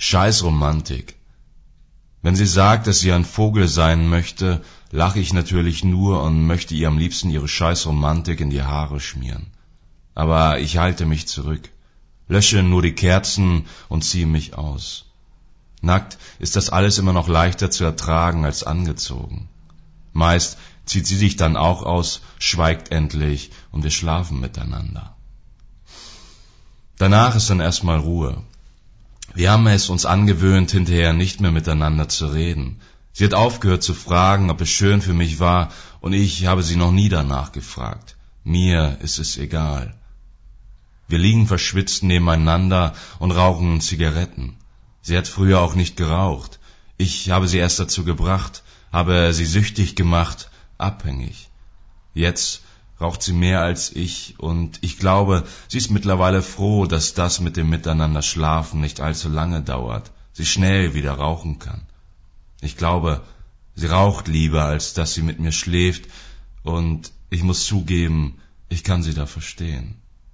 Scheiß Romantik. Wenn sie sagt, dass sie ein Vogel sein möchte, lache ich natürlich nur und möchte ihr am liebsten ihre scheiß Romantik in die Haare schmieren. Aber ich halte mich zurück, lösche nur die Kerzen und ziehe mich aus. Nackt ist das alles immer noch leichter zu ertragen als angezogen. Meist zieht sie sich dann auch aus, schweigt endlich und wir schlafen miteinander. Danach ist dann erstmal Ruhe. Wir haben es uns angewöhnt, hinterher nicht mehr miteinander zu reden. Sie hat aufgehört zu fragen, ob es schön für mich war, und ich habe sie noch nie danach gefragt. Mir ist es egal. Wir liegen verschwitzt nebeneinander und rauchen Zigaretten. Sie hat früher auch nicht geraucht. Ich habe sie erst dazu gebracht, habe sie süchtig gemacht, abhängig. Jetzt raucht sie mehr als ich, und ich glaube, sie ist mittlerweile froh, dass das mit dem Miteinander schlafen nicht allzu lange dauert, sie schnell wieder rauchen kann. Ich glaube, sie raucht lieber, als dass sie mit mir schläft, und ich muss zugeben, ich kann sie da verstehen.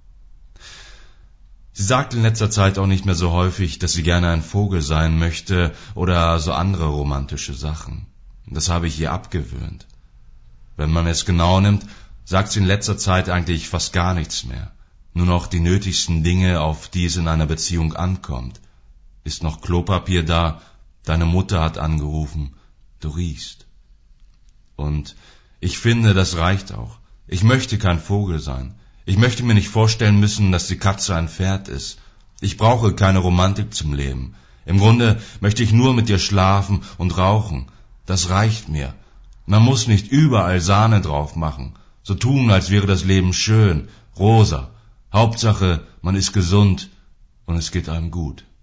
Sie sagt in letzter Zeit auch nicht mehr so häufig, dass sie gerne ein Vogel sein möchte oder so andere romantische Sachen. Das habe ich ihr abgewöhnt. Wenn man es genau nimmt, sagt sie in letzter Zeit eigentlich fast gar nichts mehr. Nur noch die nötigsten Dinge, auf die es in einer Beziehung ankommt. Ist noch Klopapier da? Deine Mutter hat angerufen. Du riechst. Und ich finde, das reicht auch. Ich möchte kein Vogel sein. Ich möchte mir nicht vorstellen müssen, dass die Katze ein Pferd ist. Ich brauche keine Romantik zum Leben. Im Grunde möchte ich nur mit dir schlafen und rauchen. Das reicht mir. Man muss nicht überall Sahne drauf machen. So tun, als wäre das Leben schön, rosa. Hauptsache, man ist gesund und es geht einem gut.